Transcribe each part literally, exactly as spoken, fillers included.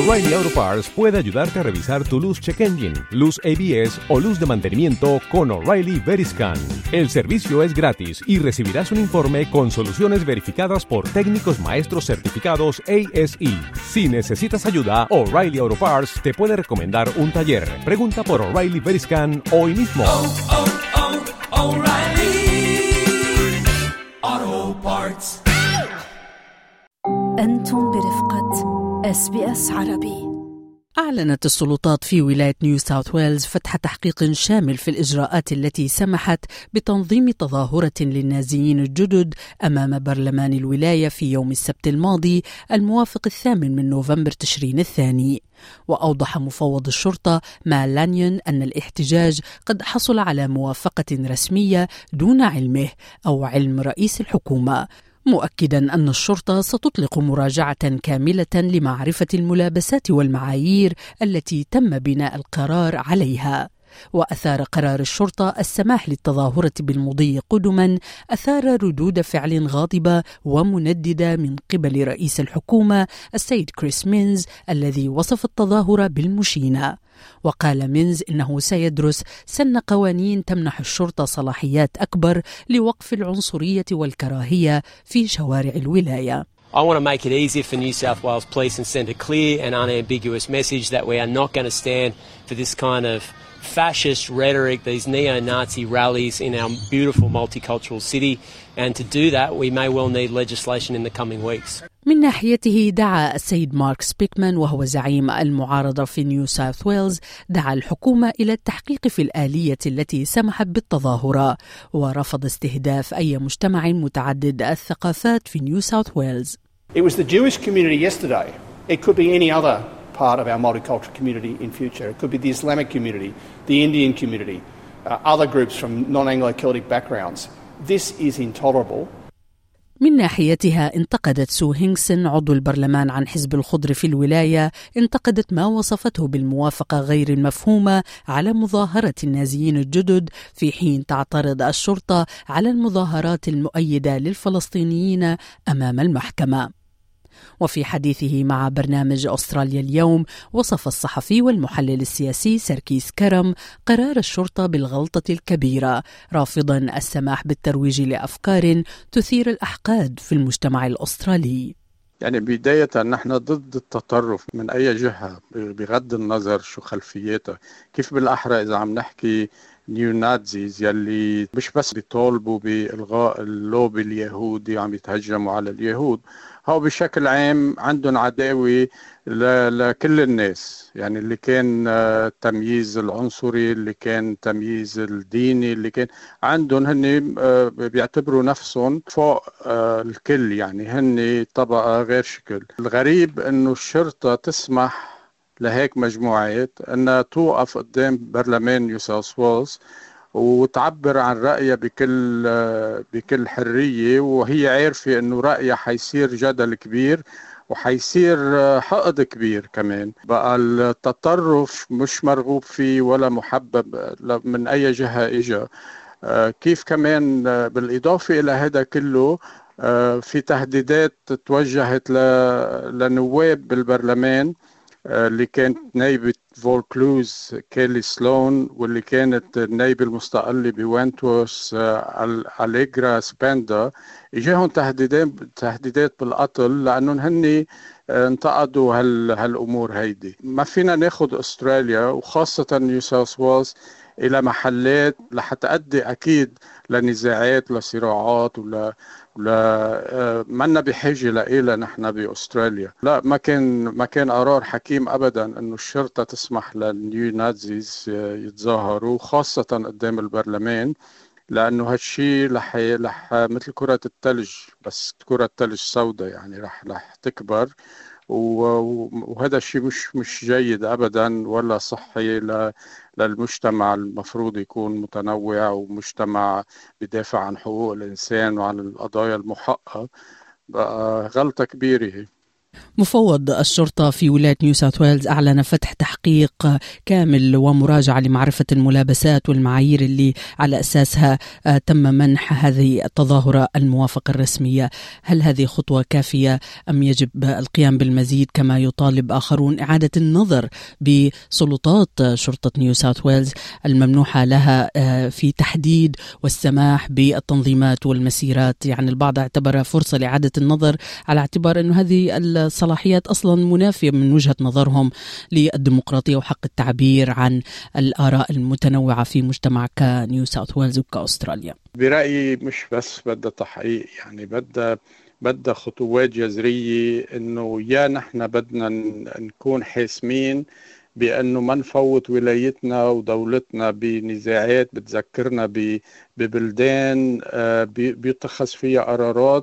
O'Reilly Auto Parts puede ayudarte a revisar tu luz check engine, luz A B S o luz de mantenimiento con O'Reilly Veriscan. El servicio es gratis y recibirás un informe con soluciones verificadas por técnicos maestros certificados A S E. Si necesitas ayuda, O'Reilly Auto Parts te puede recomendar un taller. Pregunta por O'Reilly Veriscan hoy mismo. Oh, oh, oh, O'Reilly Auto Parts. أنتم برفقة إس بي إس عربي. أعلنت السلطات في ولاية نيو ساوث ويلز فتح تحقيق شامل في الإجراءات التي سمحت بتنظيم تظاهرة للنازيين الجدد أمام برلمان الولاية في يوم السبت الماضي الموافق الثامن من نوفمبر تشرين الثاني. وأوضح مفوض الشرطة مال لانيون أن الاحتجاج قد حصل على موافقة رسمية دون علمه أو علم رئيس الحكومة، مؤكداً أن الشرطة ستطلق مراجعة كاملة لمعرفة الملابسات والمعايير التي تم بناء القرار عليها. وأثار قرار الشرطة السماح للتظاهرة بالمضي قدماً أثار ردود فعل غاضبة ومنددة من قبل رئيس الحكومة السيد كريس مينز الذي وصف التظاهرة بالمشينة. وقال مينز إنه سيدرس سن قوانين تمنح الشرطة صلاحيات أكبر لوقف العنصرية والكراهية في شوارع الولاية. I want to make it easier for New South Wales Police and send a clear and unambiguous message that we are not going to stand for this kind of fascist rhetoric, these neo-Nazi rallies in our beautiful multicultural city, and to do that we may well need legislation in the coming weeks. من ناحيته دعا السيد مارك سبيكمان وهو زعيم المعارضة في نيو ساوث ويلز دعا الحكومة إلى التحقيق في الآلية التي سمحت بالتظاهرة، ورفض استهداف أي مجتمع متعدد الثقافات في نيو ساوث ويلز. It was the Jewish community yesterday. It could be any other part of our multicultural community in future. It could be the Islamic community, the Indian community, uh, other groups from non-Anglo-Celtic backgrounds. This is intolerable. من ناحيتها انتقدت سو هينغسون عضو البرلمان عن حزب الخضر في الولاية انتقدت ما وصفته بالموافقة غير المفهومة على مظاهرة النازيين الجدد، في حين تعترض الشرطة على المظاهرات المؤيدة للفلسطينيين أمام المحكمة. وفي حديثه مع برنامج أستراليا اليوم وصف الصحفي والمحلل السياسي سيركيس كرم قرار الشرطة بالغلطة الكبيرة، رافضا السماح بالترويج لأفكار تثير الأحقاد في المجتمع الأسترالي. يعني بداية نحن ضد التطرف من أي جهة بغض النظر شو خلفيتها، كيف بالأحرى إذا عم نحكي نيو نازيز يلي مش بس بيطالبوا بإلغاء اللوبي اليهودي وعم يتهجموا على اليهود، هو بشكل عام عندهم عداوة لكل الناس، يعني اللي كان تمييز العنصري، اللي كان تمييز الديني، اللي كان عندهم هن بيعتبروا نفسهم فوق الكل، يعني هن طبقة غير شكل. الغريب انه الشرطة تسمح لهيك مجموعات انها توقف قدام برلمان نيو ساوث ويلز وتعبر عن رأيها بكل بكل حرية، وهي عارفة انه رأيها حيصير جدل كبير وحيصير حقد كبير كمان. بقى التطرف مش مرغوب فيه ولا محبب من أي جهة إجا. كيف كمان بالإضافة إلى هذا كله في تهديدات توجهت لنواب بالبرلمان اللي كانت نائبة فولكلوز كيلي سلون، واللي كانت النائبة المستقلة بوينتورث أليغرا سباندا، إجاهم تهديدات تهديدات بالقتل لأنهم هن انتقدوا هال هالأمور هيدي. ما فينا ناخد أستراليا وخاصة نيو ساوث ويلز إلى محلات رح تؤدي أكيد لنزاعات لصراعات ولا لا منا بحاجة لإلها نحن بأستراليا. لا، ما كان ما كان قرار حكيم أبدا إنه الشرطة تسمح للنيو نازيز يتظاهروا خاصة قدام البرلمان، لأنه هالشي رح رح مثل كرة الثلج، بس كرة الثلج سوداء، يعني رح رح تكبر، وهذا الشيء مش مش جيد أبدا ولا صحي للمجتمع. المفروض يكون متنوع ومجتمع بدافع عن حقوق الإنسان وعن القضايا المحققة. بقى غلطة كبيرة هي. مفوض الشرطة في ولاية نيو ساوث ويلز أعلن فتح تحقيق كامل ومراجعة لمعرفة الملابسات والمعايير اللي على أساسها تم منح هذه التظاهرة الموافقة الرسمية. هل هذه خطوة كافية أم يجب القيام بالمزيد كما يطالب آخرون إعادة النظر بسلطات شرطة نيو ساوث ويلز الممنوحة لها في تحديد والسماح بالتنظيمات والمسيرات؟ يعني البعض اعتبرها فرصة لإعادة النظر على اعتبار أن هذه الصلاحيات أصلا منافية من وجهة نظرهم للديمقراطية وحق التعبير عن الآراء المتنوعة في مجتمع كنيو ساوث ويلز وكأستراليا. برأيي مش بس بدها تحقيق، يعني بدها بدها خطوات جذرية، إنه يا نحن بدنا نكون حاسمين بأنه ما نفوت ولايتنا ودولتنا بنزاعات بتذكرنا ببلدان بيتخذ فيها قرارات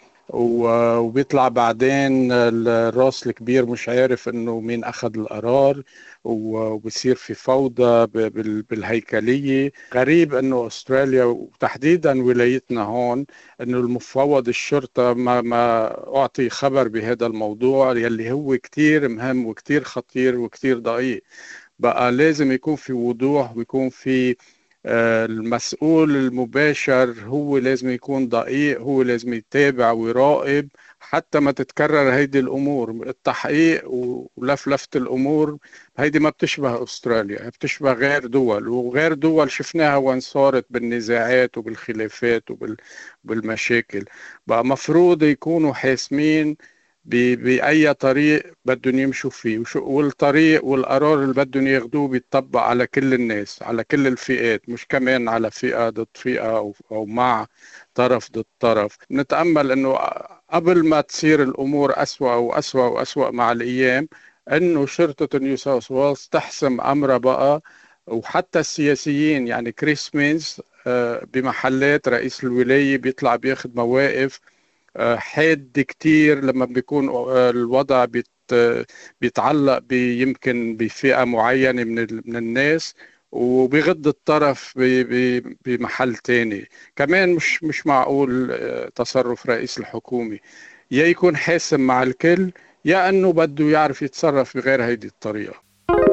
وبيطلع بعدين الراس الكبير مش عارف انه مين اخذ القرار، وبصير في فوضى بالهيكلية. غريب انه استراليا وتحديدا ولايتنا هون انه المفوض الشرطة ما, ما اعطي خبر بهذا الموضوع يلي هو كتير مهم وكتير خطير وكتير دقيق. بقى لازم يكون في وضوح ويكون في المسؤول المباشر، هو لازم يكون دقيق، هو لازم يتابع ويراقب حتى ما تتكرر هيدي الأمور. التحقيق ولفلفة الأمور هيدي ما بتشبه أستراليا، بتشبه غير دول، وغير دول شفناها وين صارت بالنزاعات وبالخلافات وبالمشاكل. بقى مفروض يكونوا حاسمين بأي طريق بدهم يمشوا فيه، والطريق والقرار اللي بدهم ياخدوه بيتطبق على كل الناس، على كل الفئات، مش كمان على فئة ضد فئة أو مع طرف ضد طرف. نتأمل أنه قبل ما تصير الأمور أسوأ وأسوأ وأسوأ مع الأيام، أنه شرطة نيو ساوث ويلز تحسم أمرها بقى، وحتى السياسيين. يعني كريس مينز بمحلات رئيس الولاية بيطلع بياخد مواقف حاد كتير لما بيكون الوضع بيت بيتعلق بيمكن بفئة معينة من من الناس، وبيغض الطرف بمحل تاني. كمان مش مش معقول تصرف رئيس الحكومة يا يكون حاسم مع الكل، يا انه بده يعرف يتصرف بغير هيدي الطريقة.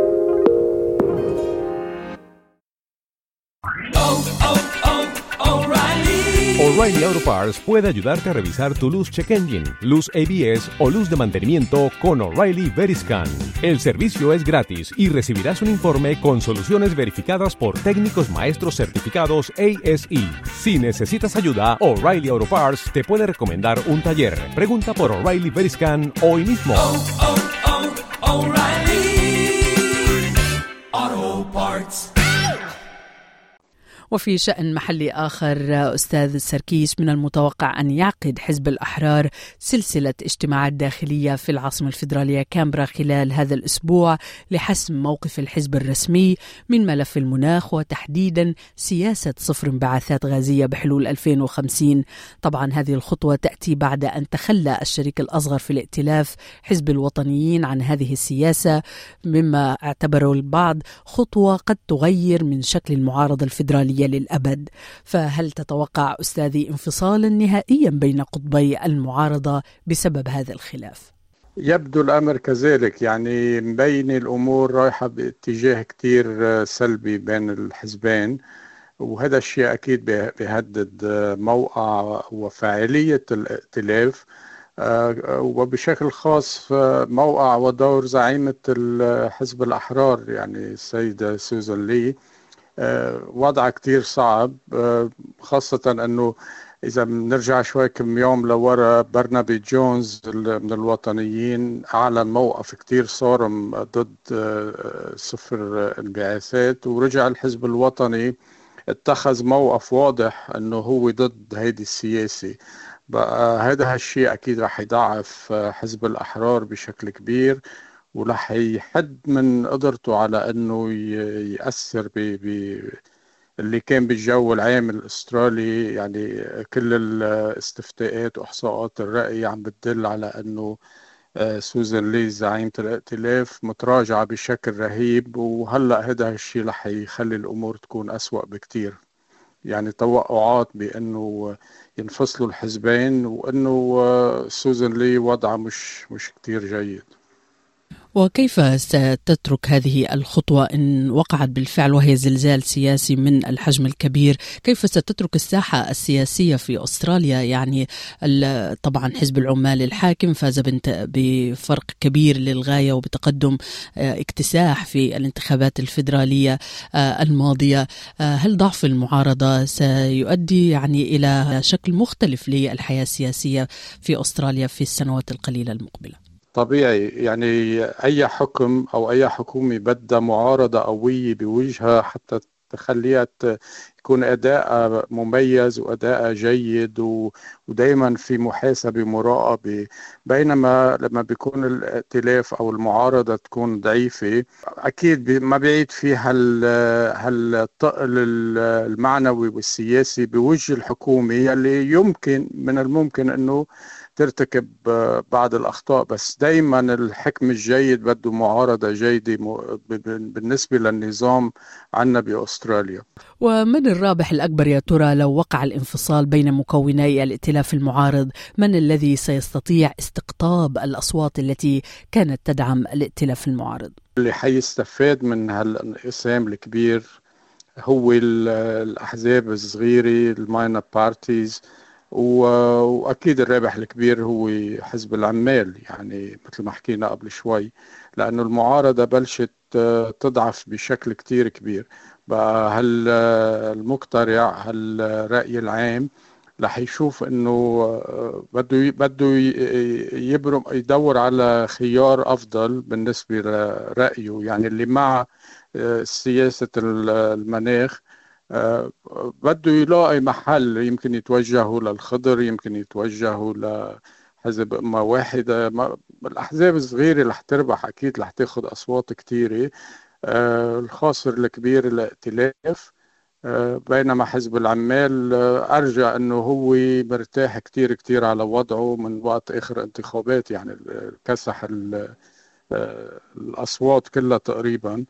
O'Reilly Auto Parts puede ayudarte a revisar tu luz check engine, luz A B S o luz de mantenimiento con O'Reilly Veriscan. El servicio es gratis y recibirás un informe con soluciones verificadas por técnicos maestros certificados A S E. Si necesitas ayuda, O'Reilly Auto Parts te puede recomendar un taller. Pregunta por O'Reilly Veriscan hoy mismo. Oh, oh, oh, O'Reilly Auto Parts. وفي شأن محلي آخر، أستاذ سركيس، من المتوقع أن يعقد حزب الأحرار سلسلة اجتماعات داخلية في العاصمة الفيدرالية كامبرا خلال هذا الأسبوع لحسم موقف الحزب الرسمي من ملف المناخ، وتحديدا سياسة صفر انبعاثات غازية بحلول ألفين وخمسين. طبعا هذه الخطوة تأتي بعد أن تخلى الشريك الأصغر في الائتلاف حزب الوطنيين عن هذه السياسة، مما اعتبره البعض خطوة قد تغير من شكل المعارضة الفيدرالية للأبد. فهل تتوقع أستاذي انفصالا نهائيا بين قطبي المعارضة بسبب هذا الخلاف؟ يبدو الأمر كذلك، يعني مبين الأمور رايحة باتجاه كتير سلبي بين الحزبين، وهذا الشيء أكيد بيهدد موقع وفاعلية الائتلاف، وبشكل خاص موقع ودور زعيمة الحزب الأحرار يعني السيدة سوزان لي. وضع كتير صعب، خاصة أنه إذا بنرجع شوي كم يوم لورا، برنابي جونز من الوطنيين أعلن موقف كتير صارم ضد صفر انبعاثات، ورجع الحزب الوطني اتخذ موقف واضح أنه هو ضد هيدي السياسة. بقى هذا هالشيء أكيد رح يضعف حزب الأحرار بشكل كبير، ورح يحد من قدرته على أنه يأثر ب اللي كان بالجو العام الأسترالي. يعني كل الاستفتاءات وإحصاءات الرأي عم بتدل على أنه سوزان لي زعيمة الائتلاف متراجعة بشكل رهيب، وهلأ هذا الشيء رح يخلي الأمور تكون أسوأ بكتير. يعني توقعات بأنه ينفصلوا الحزبين، وأنه سوزان لي وضعها مش مش كتير جيد. وكيف ستترك هذه الخطوة إن وقعت بالفعل وهي زلزال سياسي من الحجم الكبير؟ كيف ستترك الساحة السياسية في أستراليا؟ يعني طبعا حزب العمال الحاكم فاز بفرق كبير للغاية وبتقدم اكتساح في الانتخابات الفيدرالية الماضية. هل ضعف المعارضة سيؤدي يعني إلى شكل مختلف للحياة السياسية في أستراليا في السنوات القليلة المقبلة؟ طبيعي، يعني أي حكم أو أي حكومة بدها معارضة قوية بوجهها حتى تخليها يكون أداء مميز وأداء جيد ودايما في محاسبة مراقبة. بينما لما بيكون الائتلاف أو المعارضة تكون ضعيفة، أكيد ما بعيد فيها هالطقل المعنوي والسياسي بوجه الحكومة يلي يمكن من الممكن أنه ترتكب بعض الأخطاء. بس دايما الحكم الجيد بده معارضة جيدة بالنسبة للنظام عنا بأستراليا. ومن الرابح الأكبر يا ترى لو وقع الانفصال بين مكوني الائتلاف المعارض؟ من الذي سيستطيع استقطاب الأصوات التي كانت تدعم الائتلاف المعارض؟ اللي حيستفاد من هالانقسام الكبير هو الأحزاب الصغيرة، الماينر بارتيز، وأكيد الرابح الكبير هو حزب العمال، يعني مثل ما حكينا قبل شوي، لأنه المعارضة بلشت تضعف بشكل كتير كبير. بقى هل المقترع هالرأي العام رح يشوف انه بده بده يبرم يدور على خيار افضل بالنسبة لرأيه، يعني اللي مع سياسة المناخ بده يلاقي محل، يمكن يتوجهوا للخضر، يمكن يتوجهوا لحزب أمة واحدة. الأحزاب الصغيرة رح تربح، أكيد رح تاخد أصوات كتيرة. الخاسر الكبير الائتلاف، بينما حزب العمال أرجى أنه هو مرتاح كتير كتير على وضعه من وقت آخر انتخابات، يعني كسح الأصوات كلها تقريبا.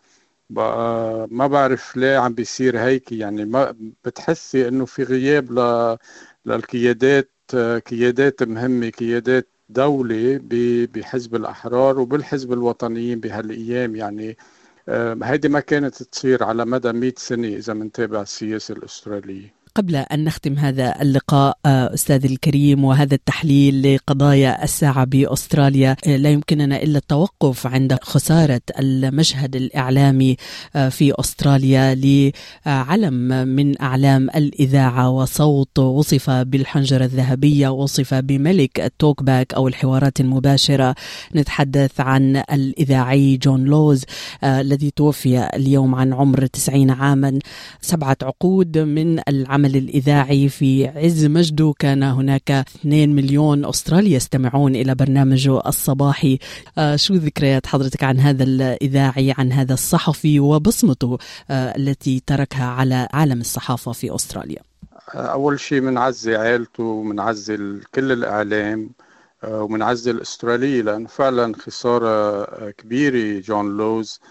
بقى ما بعرف ليه عم بيصير هيك، يعني ما بتحسي انه في غياب ل... للقيادات، قيادات مهمة، قيادات دولة بحزب الأحرار وبالحزب الوطنيين بهالأيام. يعني هيدي ما كانت تصير على مدى مئة سنة إذا منتابع السياسة الأسترالية. قبل أن نختم هذا اللقاء أستاذ الكريم وهذا التحليل لقضايا الساعة بأستراليا، لا يمكننا إلا التوقف عند خسارة المشهد الإعلامي في أستراليا لعلم من أعلام الإذاعة وصوت وصف بالحنجرة الذهبية، وصف بملك التوك باك أو الحوارات المباشرة. نتحدث عن الإذاعي جون لوز الذي توفي اليوم عن عمر تسعين عاما. سبعة عقود من العمل الإذاعي في عز مجده، كان هناك اثنين مليون أسترالي يستمعون إلى برنامجه الصباحي. آه شو ذكريات حضرتك عن هذا الإذاعي، عن هذا الصحفي وبصمته آه التي تركها على عالم الصحافة في أستراليا؟ أول شيء منعزي عائلته، منعزي كل الإعلام، ومنعزي الأسترالية، لأنه فعلا خسارة كبيرة. جون لوز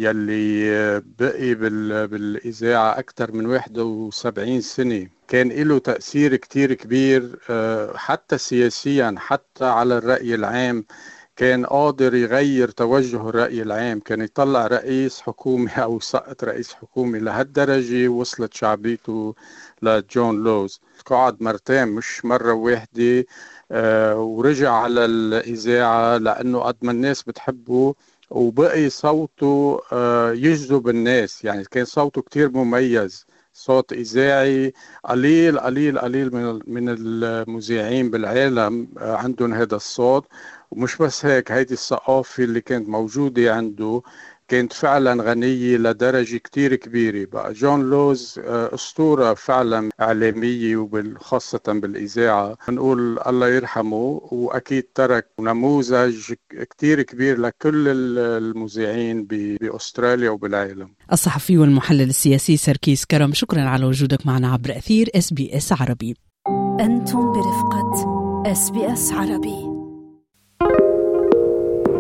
يلي بقي بالإذاعة أكثر من واحد وسبعين سنة، كان له تأثير كتير كبير حتى سياسيا، حتى على الرأي العام. كان قادر يغير توجه الرأي العام، كان يطلع رئيس حكومي أو يسقط رئيس حكومي. لهالدرجة وصلت شعبيته لجون لوز. قعد مرتين مش مرة واحدة، ورجع على الإذاعة لأنه قد ما الناس بتحبه، وبقي صوته يجذب الناس. يعني كان صوته كتير مميز، صوت إذاعي قليل قليل قليل من من المذيعين بالعالم عندهم هذا الصوت. ومش بس هيك، هيدي الثقافة اللي كانت موجودة عنده كانت فعلا غنية لدرجة كتير كبيرة. بقى جون لوز أسطورة فعلا إعلامية، وخاصة بالإذاعة. نقول الله يرحمه، وأكيد ترك نموذج كتير كبير لكل المذيعين بأستراليا وبالعالم. الصحفي والمحلل السياسي سركيس كرم، شكرا على وجودك معنا عبر أثير إس بي إس عربي. أنتم برفقة إس بي إس عربي.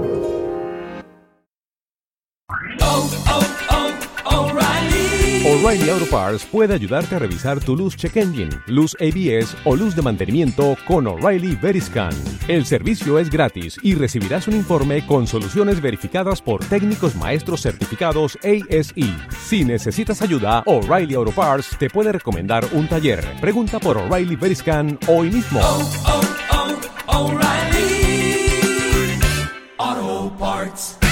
Oh, oh, oh, O'Reilly. O'Reilly Auto Parts puede ayudarte a revisar tu luz check engine, luz A B S o luz de mantenimiento con O'Reilly Veriscan. El servicio es gratis y recibirás un informe con soluciones verificadas por técnicos maestros certificados A S E. Si necesitas ayuda, O'Reilly Auto Parts te puede recomendar un taller. Pregunta por O'Reilly Veriscan hoy mismo. oh, oh, oh, O'Reilly Auto Parts.